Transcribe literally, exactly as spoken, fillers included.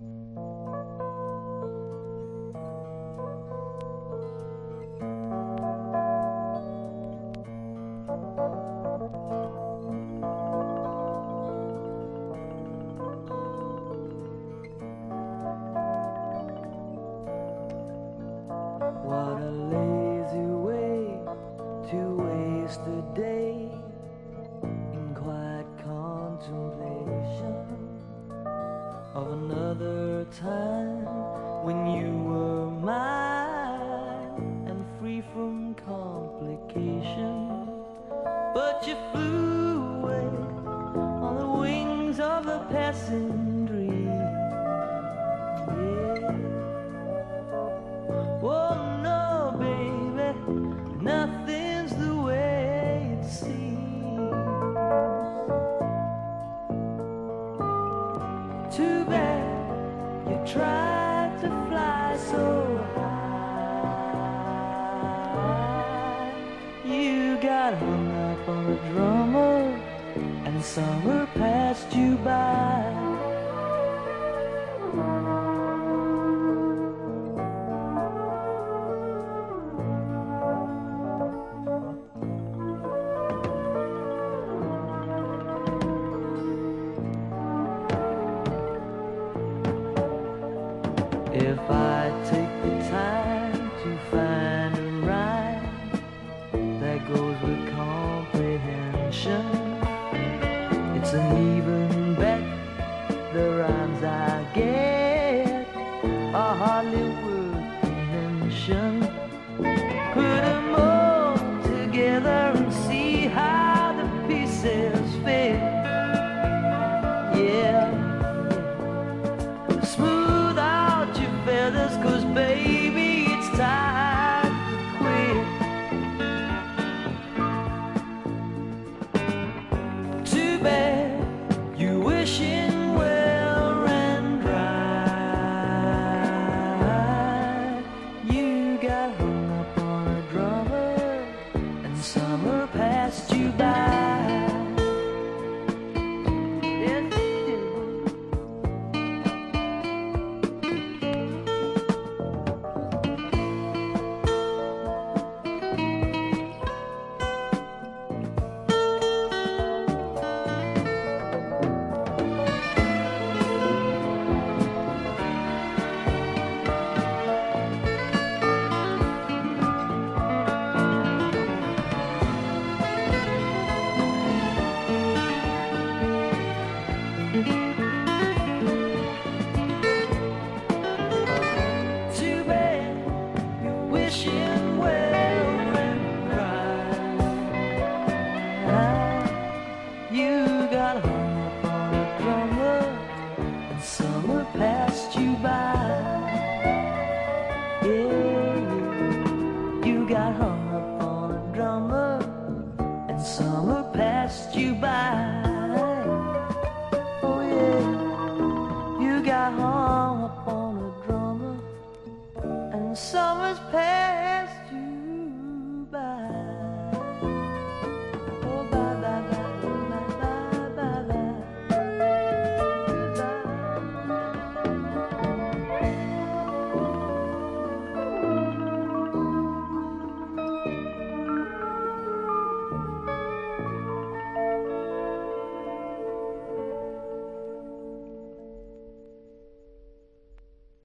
What a lazy way to waste a day in quiet contemplation of another time when you were mine and free from complication. But you flew away on the wings of a passing dream. Yeah. Oh no, baby, nothing's the way it seems. Too bad you tried to fly so high. You got hung up on a drummer and summer passed you by. If I take the time to find a rhyme that goes with comprehension, it's an even bet the rhymes I